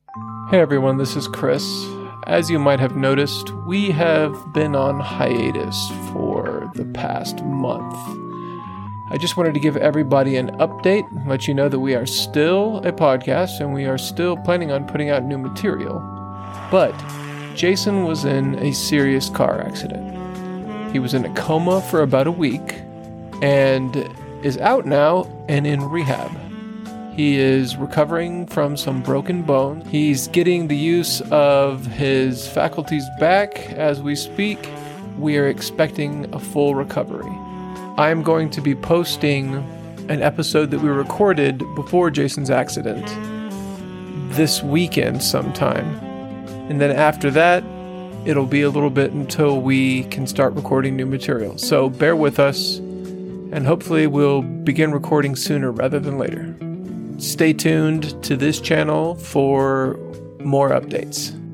Hey everyone, this is Chris. As you might have noticed, we have been on hiatus for the past month. I just wanted to give everybody an update, let you know that we are still a podcast and we are still planning on putting out new material. But Jason was in a serious car accident. He was in a coma for about a week and is out now and in rehab. He is recovering from some broken bones. He's getting the use of his faculties back as we speak. We are expecting a full recovery. I'm going to be posting an episode that we recorded before Jason's accident this weekend sometime. And then after that, it'll be a little bit until we can start recording new material. So bear with us, and hopefully we'll begin recording sooner rather than later. Stay tuned to this channel for more updates.